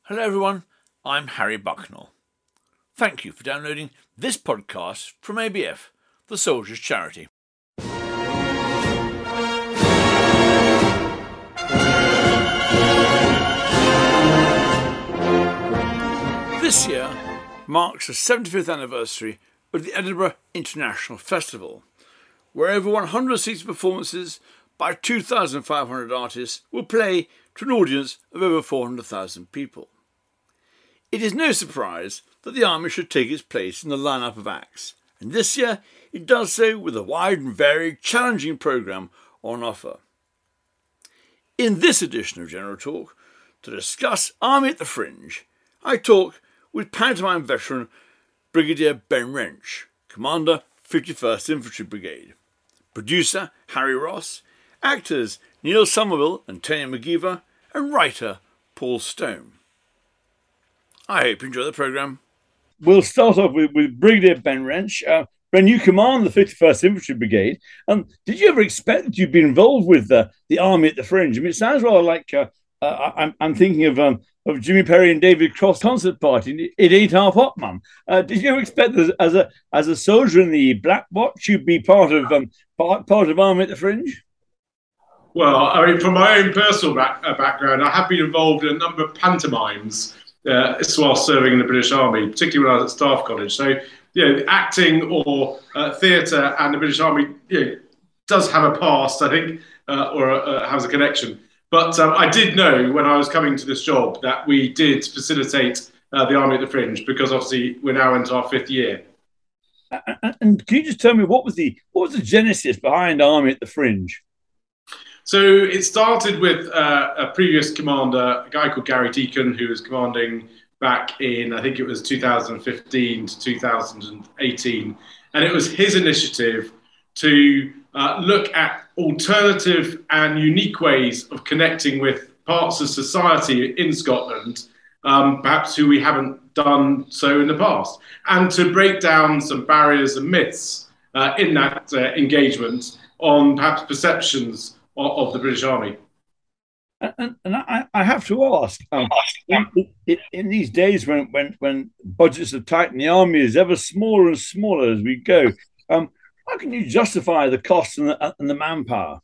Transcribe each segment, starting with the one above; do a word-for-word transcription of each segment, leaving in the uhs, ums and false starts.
Hello everyone, I'm Harry Bucknell. Thank you for downloading this podcast from A B F, the Soldiers' Charity. This year marks the seventy-fifth anniversary of the Edinburgh International Festival, where over one hundred seated performances by two thousand five hundred artists will play to an audience of over four hundred thousand people. It is no surprise that the Army should take its place in the lineup of acts, and this year it does so with a wide and varied, challenging programme on offer. In this edition of General Talk, to discuss Army at the Fringe, I talk with pantomime veteran Brigadier Ben Wrench, Commander fifty-first Infantry Brigade, producer Harry Ross, actors Neil Somerville and Tanya McGeever, and writer Paul Stone. I hope you enjoy the programme. We'll start off with, with Brigadier Ben Wrench. Uh, Ben, you command the fifty-first Infantry Brigade. Um, did you ever expect that you'd be involved with uh, the Army at the Fringe? I mean, it sounds rather like uh, uh, I'm, I'm thinking of um, of Jimmy Perry and David Cross concert party. It ain't half hot, Mum. Uh, did you ever expect that as a as a soldier in the Black Watch, you'd be part of um, part, part of Army at the Fringe? Well, I mean, from my own personal back, uh, background, I have been involved in a number of pantomimes uh, while serving in the British Army, particularly when I was at Staff College. So, you know, acting or uh, theatre and the British Army, you know, does have a past, I think, uh, or uh, has a connection. But um, I did know when I was coming to this job that we did facilitate uh, the Army at the Fringe, because obviously we're now into our fifth year. And can you just tell me what was the what was the genesis behind Army at the Fringe? So it started with uh, a previous commander, a guy called Gary Deacon, who was commanding back in, I think it was two thousand fifteen to two thousand eighteen. And it was his initiative to uh, look at alternative and unique ways of connecting with parts of society in Scotland, um, perhaps who we haven't done so in the past, and to break down some barriers and myths uh, in that uh, engagement on perhaps perceptions of the British Army. And, and I, I have to ask, um, in, in, in these days when, when, when budgets are tight and the Army is ever smaller and smaller as we go, um, how can you justify the cost and the, and the manpower?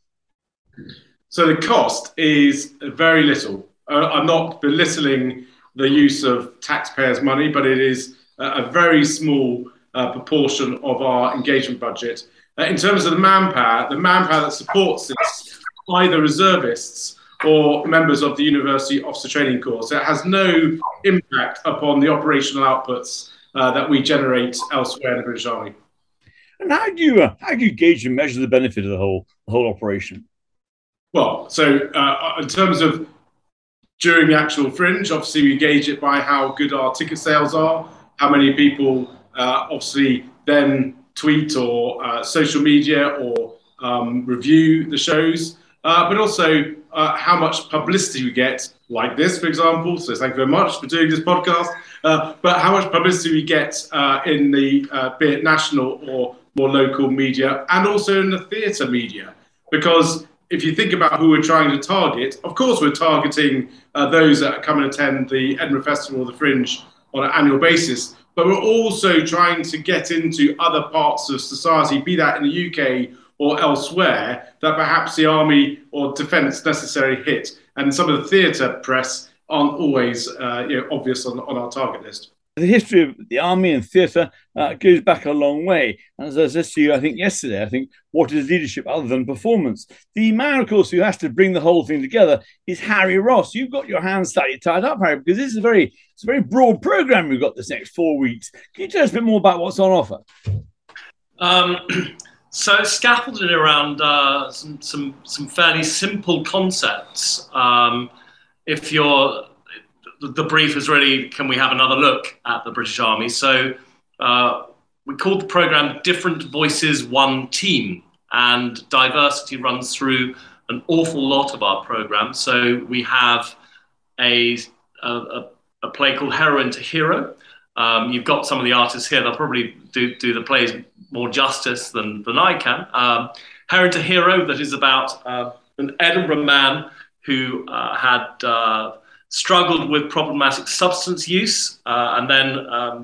So the cost is very little. Uh, I'm not belittling the use of taxpayers' money, but it is a, a very small uh, proportion of our engagement budget. Uh, in terms of the manpower, the manpower that supports this, either reservists or members of the University Officer Training Corps. So it has no impact upon the operational outputs uh, that we generate elsewhere in the British Army. And how do you uh, how do you gauge and measure the benefit of the whole the whole operation? Well, so uh, in terms of during the actual Fringe, obviously we gauge it by how good our ticket sales are, how many people uh, obviously then tweet or uh, social media or um, review the shows. Uh, but also uh, how much publicity we get, like this, for example. So thank you very much for doing this podcast. Uh, but how much publicity we get uh, in the, uh, be it national or more local media, and also in the theatre media. Because if you think about who we're trying to target, of course we're targeting uh, those that come and attend the Edinburgh Festival or the Fringe on an annual basis. But we're also trying to get into other parts of society, be that in the U K or elsewhere, that perhaps the Army or Defence necessarily hit. And some of the theatre press aren't always uh, you know, obvious on, on our target list. The history of the Army and theatre uh, goes back a long way. And as I said to you, I think yesterday, I think, what is leadership other than performance? The man, of course, who has to bring the whole thing together is Harry Ross. You've got your hands slightly tied up, Harry, because this is a very, it's a very broad programme we've got this next four weeks. Can you tell us a bit more about what's on offer? Um, so it's scaffolded around uh, some, some, some fairly simple concepts. Um, if you're... The brief is really, can we have another look at the British Army? So uh, we called the programme Different Voices, One Team, and diversity runs through an awful lot of our programme. So we have a, a, a play called Heroine to Hero. Um, you've got some of the artists here, they'll probably do, do the plays more justice than, than I can. Um, Heroine to Hero, that is about uh, an Edinburgh man who uh, had... Uh, struggled with problematic substance use, uh, and then um,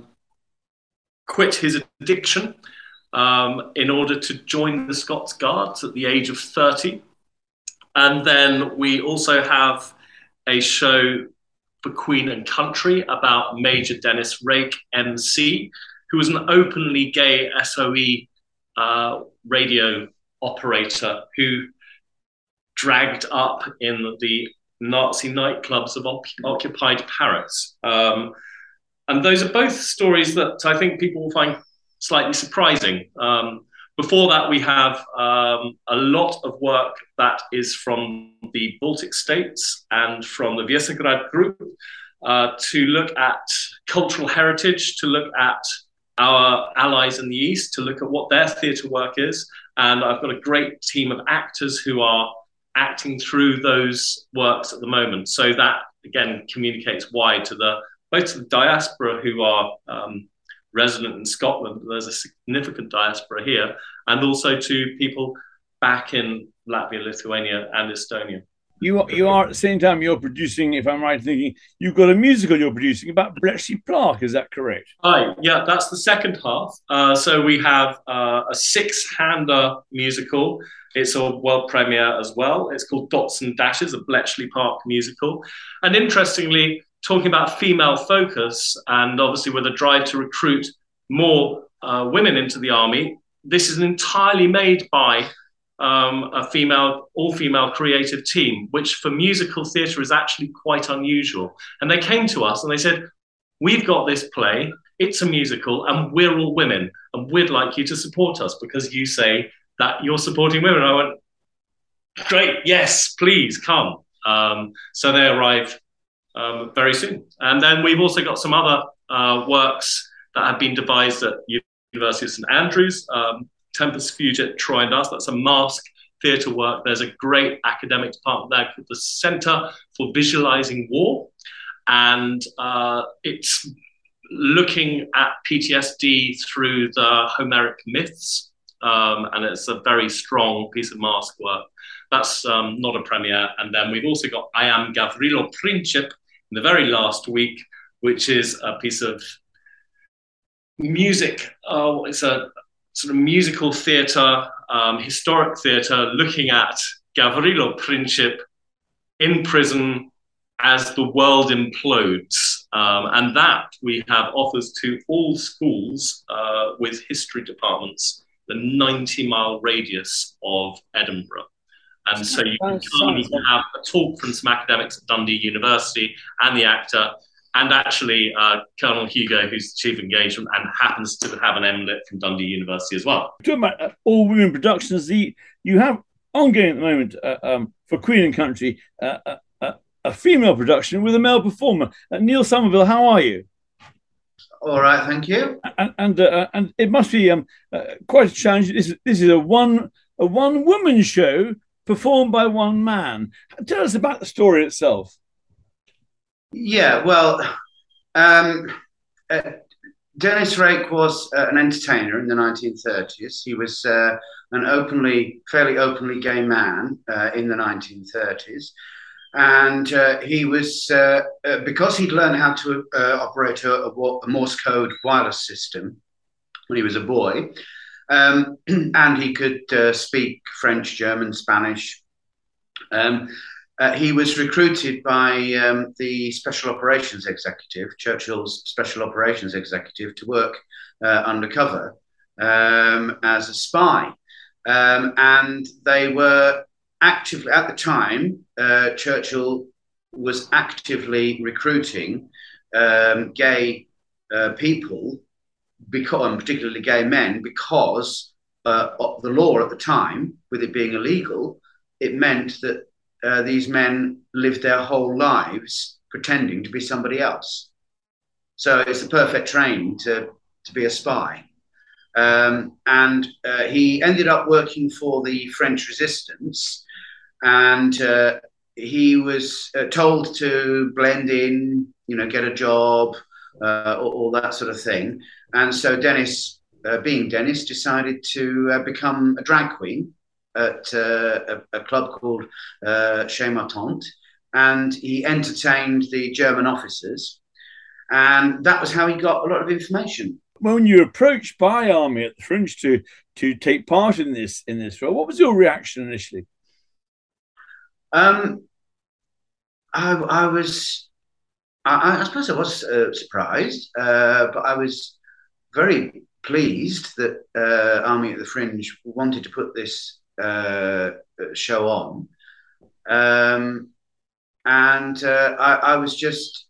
quit his addiction um, in order to join the Scots Guards at the age of thirty. And then we also have a show for Queen and Country about Major Dennis Rake, M C, who was an openly gay S O E uh, radio operator who dragged up in the Nazi nightclubs of op- occupied Paris. Um, and those are both stories that I think people will find slightly surprising. Um, before that, we have um, a lot of work that is from the Baltic states and from the Visegrad group uh, to look at cultural heritage, to look at our allies in the East, to look at what their theatre work is. And I've got a great team of actors who are acting through those works at the moment. So that, again, communicates wide to the both to the diaspora who are um, resident in Scotland. There's a significant diaspora here, and also to people back in Latvia, Lithuania, and Estonia. You are, you are at the same time you're producing, if I'm right in thinking, you've got a musical you're producing about Bletchley Park, is that correct? Hi, yeah, that's the second half. Uh, so we have uh, a six-hander musical. It's a world premiere as well. It's called Dots and Dashes, a Bletchley Park musical. And interestingly, talking about female focus, and obviously with a drive to recruit more uh, women into the army, this is entirely made by Um, a female, all-female creative team, which for musical theatre is actually quite unusual. And they came to us and they said, we've got this play, it's a musical, and we're all women, and we'd like you to support us because you say that you're supporting women. And I went, great, yes, please come. Um, so they arrived um, very soon. And then we've also got some other uh, works that have been devised at University of St Andrews, um, Tempus Fugit, Troy and Us. That's a mask theatre work. There's a great academic department there called the Centre for Visualising War. And uh, it's looking at P T S D through the Homeric myths. Um, and it's a very strong piece of mask work. That's um, not a premiere. And then we've also got I Am Gavrilo Princip in the very last week, which is a piece of music. Oh, it's a sort of musical theatre, um, historic theatre, looking at Gavrilo Princip in prison as the world implodes. Um, and that we have offers to all schools uh, with history departments, the ninety mile radius of Edinburgh. And so you can come, you can have a talk from some academics at Dundee University and the actor, and actually uh, Colonel Hugo, who's the chief engagement and happens to have an M Lit from Dundee University as well. Talking about uh, all women productions, the you have ongoing at the moment uh, um, for Queen and Country, uh, uh, uh, a female production with a male performer. Uh, Neil Somerville, how are you? All right, thank you. And and, uh, and it must be um, uh, quite a challenge. This is, this is a one a one woman show performed by one man. Tell us about the story itself. Yeah, well, um, uh, Dennis Rake was uh, an entertainer in the nineteen thirties. He was uh, an openly, fairly openly gay man uh, in the nineteen thirties. And uh, he was, uh, uh, because he'd learned how to uh, operate a, a Morse code wireless system when he was a boy, um, and he could uh, speak French, German, Spanish, um, Uh, he was recruited by um, the Special Operations Executive, Churchill's Special Operations Executive, to work uh, undercover um, as a spy. Um, and they were actively, at the time, uh, Churchill was actively recruiting um, gay uh, people, because, and particularly gay men, because uh, of the law at the time, with it being illegal, it meant that Uh, these men lived their whole lives pretending to be somebody else. So it's the perfect training to, to be a spy. Um, and uh, he ended up working for the French resistance, and uh, he was uh, told to blend in, you know, get a job, uh, all, all that sort of thing. And so Dennis, uh, being Dennis, decided to uh, become a drag queen at uh, a, a club called uh, Chez Ma Tante. and he entertained the German officers. And that was how he got a lot of information. When you were approached by Army at the Fringe to to take part in this in this role, what was your reaction initially? Um, I, I was, I, I suppose I was uh, surprised, uh, but I was very pleased that uh, Army at the Fringe wanted to put this uh, show on. Um, and uh, I, I was just,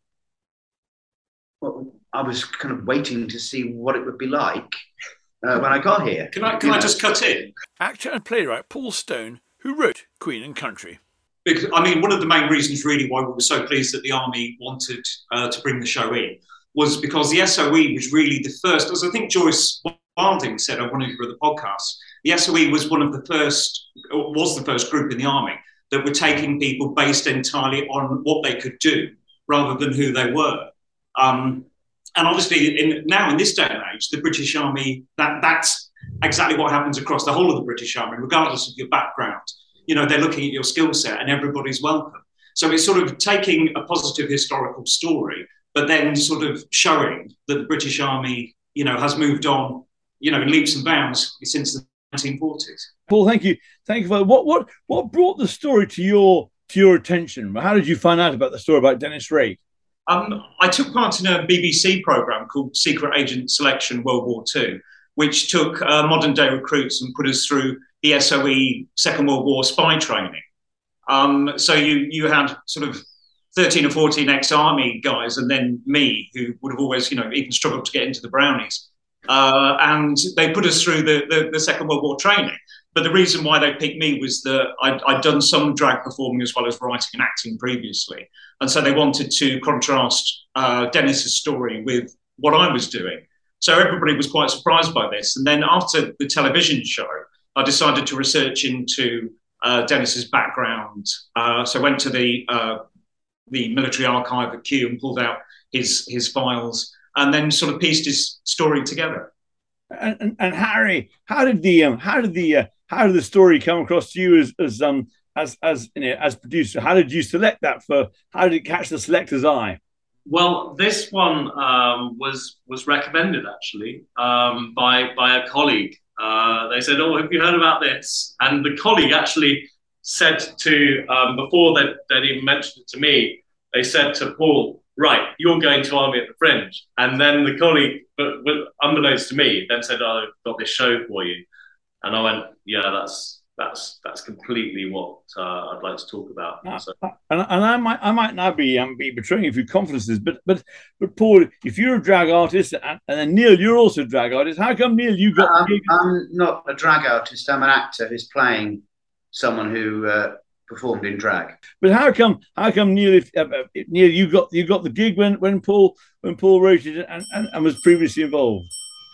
well, I was kind of waiting to see what it would be like uh, when I got here. Can I, can I just cut in? Actor and playwright Paul Stone, who wrote Queen and Country. Because, I mean, one of the main reasons really why we were so pleased that the Army wanted uh, to bring the show in was because the S O E was really the first, as I think Joyce Wilding said on one of your other podcasts, the S O E was one of the first, or was the first group in the Army that were taking people based entirely on what they could do rather than who they were. Um, and obviously in, now in this day and age, the British Army, that, that's exactly what happens across the whole of the British Army, regardless of your background. You know, they're looking at your skill set and everybody's welcome. So it's sort of taking a positive historical story, but then sort of showing that the British Army, you know, has moved on, you know, in leaps and bounds since the nineteen forties. Paul, thank you. Thank you for what what what brought the story to your to your attention? How did you find out about the story about Dennis Rake? Um, I took part in a B B C programme called Secret Agent Selection World War Two, which took uh, modern day recruits and put us through the S O E Second World War spy training. Um, so you you had sort of thirteen or fourteen ex-army guys, and then me, who would have always, you know, even struggled to get into the Brownies. Uh, and they put us through the, the, the Second World War training. But the reason why they picked me was that I'd, I'd done some drag performing as well as writing and acting previously. And so they wanted to contrast uh, Dennis's story with what I was doing. So everybody was quite surprised by this. And then after the television show, I decided to research into uh, Dennis's background. Uh, so I went to the uh, the military archive at Kew and pulled out his his files, and then sort of pieced his story together. And, and, and Harry, how did the um, how did the uh, how did the story come across to you as as um as as you know, as producer? How did you select that for? How did it catch the selector's eye? Well, this one um, was was recommended actually um, by by a colleague. Uh, they said, "Oh, have you heard about this?" And the colleague actually said to um, before they they'd even mentioned it to me, they said to Paul, "Right, you're going to Army at the Fringe." And then the colleague, but, but unbeknownst to me, then said, "Oh, I've got this show for you." And I went, "Yeah, that's that's that's completely what uh, I'd like to talk about." Uh, So. And, and I might I might now be um, be betraying a few confidences, but but but Paul, if you're a drag artist and, and then Neil, you're also a drag artist. How come Neil you got? Um, I'm not a drag artist. I'm an actor who's playing someone who uh, performed in drag. But how come how come Neil if, uh, if Neil you got you got the gig when when Paul when Paul wrote it and, and, and was previously involved?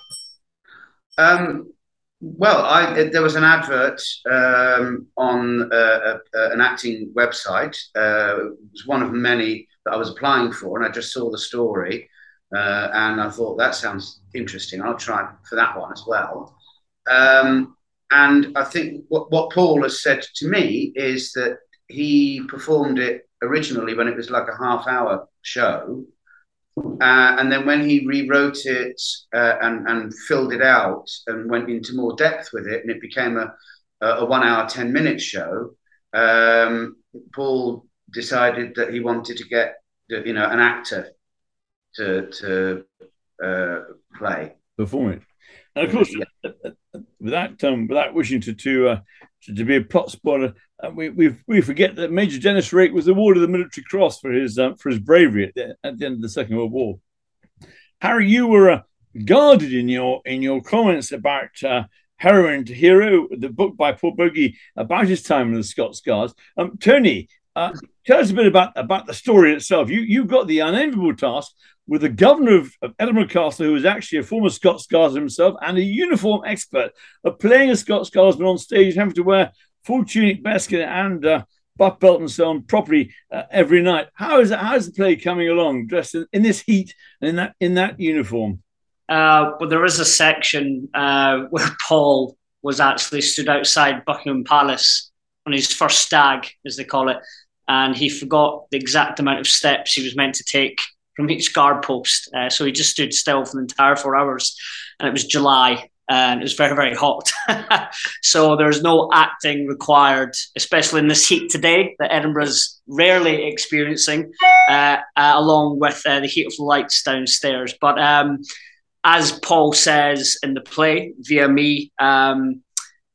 Um. Well, I, there was an advert um, on uh, uh, an acting website. Uh, it was one of many that I was applying for, and I just saw the story, uh, and I thought that sounds interesting. I'll try for that one as well. Um, and I think what, what Paul has said to me is that he performed it originally when it was like a half-hour show. Uh, and then when he rewrote it uh, and, and filled it out and went into more depth with it, and it became a, a one hour, ten minute show, um, Paul decided that he wanted to get, you know, an actor to to uh, play. Perform it. And of course, yeah. without um, without wishing to to, uh, to to be a plot spoiler, uh, we we we forget that Major Dennis Rake was awarded the Military Cross for his uh, for his bravery at the, at the end of the Second World War. Harry, you were uh, guarded in your in your comments about uh, Heroine to Hero, the book by Paul Bogey about his time in the Scots Guards. Um, Tony, uh, tell us a bit about about the story itself. You you got the unenviable task with the governor of, of Edinburgh Castle, who was actually a former Scots Guardsman himself and a uniform expert, of playing a Scots Guardsman on stage, having to wear full tunic, basket, and uh, buff belt and so on properly uh, every night. How is that? How is the play coming along, dressed in, in this heat and in that in that uniform? Uh, well, there is a section uh, where Paul was actually stood outside Buckingham Palace on his first stag, as they call it, and he forgot the exact amount of steps he was meant to take from each guard post. Uh, so he just stood still for the entire four hours. And it was July, and it was very, very hot. So there's no acting required, especially in this heat today that Edinburgh's rarely experiencing, uh, uh, along with uh, the heat of the lights downstairs. But um, as Paul says in the play, via me, um,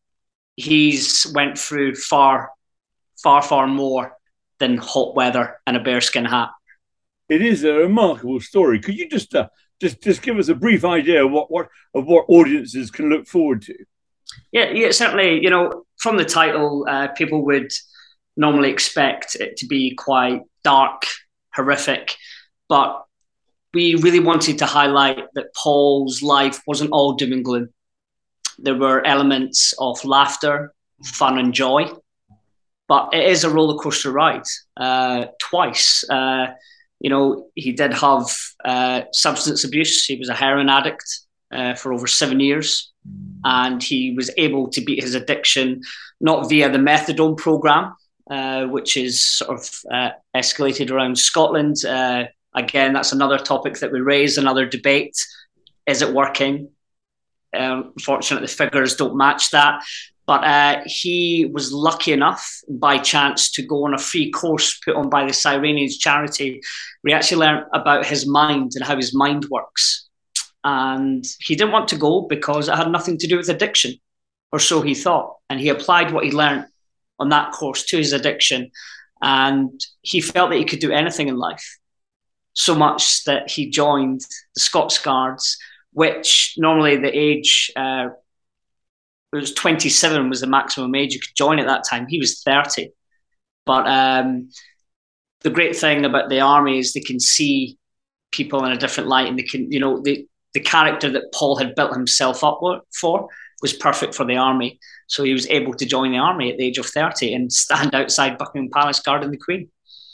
he's went through far, far, far more than hot weather and a bearskin hat. It is a remarkable story. Could you just uh, just just give us a brief idea of what, what of what audiences can look forward to? Yeah, yeah, certainly. You know, from the title, uh, people would normally expect it to be quite dark, horrific, but we really wanted to highlight that Paul's life wasn't all doom and gloom. There were elements of laughter, fun, and joy, but it is a roller coaster ride. Uh, twice. Uh, You know, he did have uh, substance abuse. He was a heroin addict uh, for over seven years. And he was able to beat his addiction, not via the methadone program, uh, which is sort of uh, escalated around Scotland. Uh, again, that's another topic that we raise, another debate. Is it working? Um, unfortunately, the figures don't match that. But uh, he was lucky enough, by chance, to go on a free course put on by the Cyrenians charity. We actually learned about his mind and how his mind works. And he didn't want to go because it had nothing to do with addiction, or so he thought. And he applied what he learned on that course to his addiction. And he felt that he could do anything in life, so much that he joined the Scots Guards, which normally the age... Uh, it was twenty-seven was the maximum age you could join at that time. He was thirty. But um, the great thing about the army is they can see people in a different light, and they can, you know, the, the character that Paul had built himself up for was perfect for the army. So he was able to join the army at the age of thirty and stand outside Buckingham Palace guarding the Queen.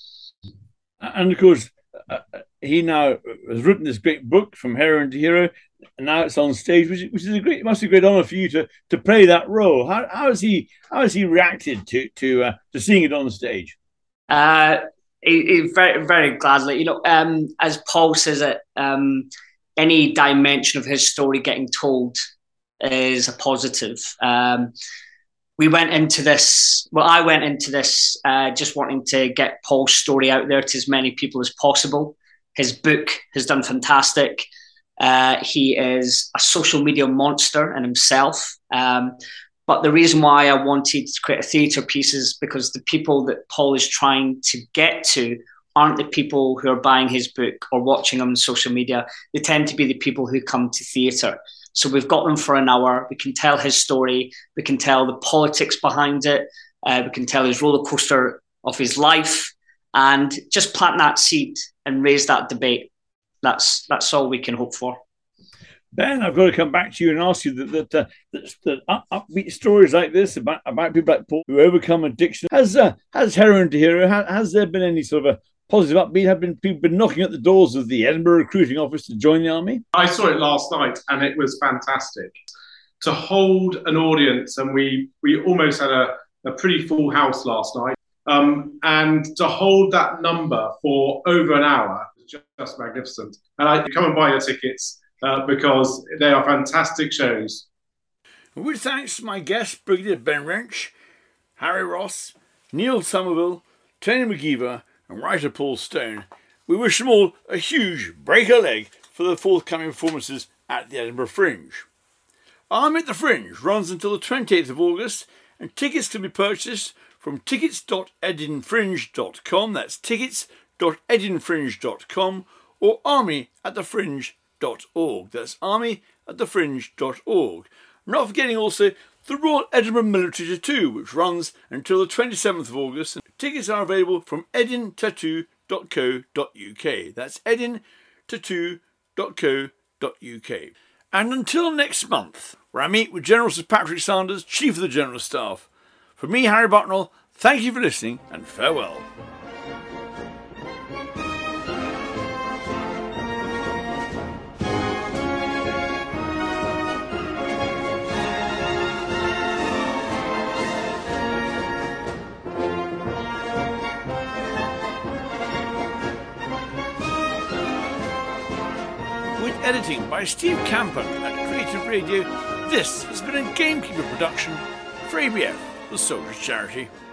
And of course, uh, he now has written this great book, From Heroine to Hero, and now it's on stage, which, which is a great, must be a great honour for you to to play that role. How how has he how has he reacted to to uh, to seeing it on stage? Uh, he, he very very gladly. You know, um, as Paul says it, um, any dimension of his story getting told is a positive. Um, we went into this. Well, I went into this uh, just wanting to get Paul's story out there to as many people as possible. His book has done fantastic. Uh, he is a social media monster in himself. Um, but the reason why I wanted to create a theatre piece is because the people that Paul is trying to get to aren't the people who are buying his book or watching him on social media. They tend to be the people who come to theatre. So we've got them for an hour. We can tell his story. We can tell the politics behind it. Uh, we can tell his roller coaster of his life, and just plant that seed and raise that debate. That's that's all we can hope for. Ben, I've got to come back to you and ask you that that, uh, that, that up, upbeat stories like this about, about people like Paul who overcome addiction. Has uh, has Heroine to Hero, has, has there been any sort of a positive upbeat? Have been people been knocking at the doors of the Edinburgh Recruiting Office to join the army? I saw it last night and it was fantastic. To hold an audience, and we we almost had a, a pretty full house last night, um, and to hold that number for over an hour is just, just magnificent. And I come and buy your tickets uh, because they are fantastic shows. With thanks to my guests, Brigadier Ben Wrench, Harry Ross, Neil Somerville, Tony McGeever, and writer Paul Stone, we wish them all a huge break a leg for the forthcoming performances at the Edinburgh Fringe. Army at the Fringe runs until the twenty-eighth of August, and tickets can be purchased from tickets dot edinfringe dot com, that's tickets dot edinfringe dot com, or army at the fringe dot org, that's army at the fringe dot org. Not forgetting also the Royal Edinburgh Military Tattoo, which runs until the twenty-seventh of August. Tickets are available from edin tattoo dot co dot uk. That's edin tattoo dot co dot uk. And until next month, where I meet with General Sir Patrick Sanders, Chief of the General Staff. For me, Harry Bucknell, thank you for listening and farewell. with editing by Steve Camper at Creative Radio. This has been a Gamekeeper production for A B F, the Soldiers Charity.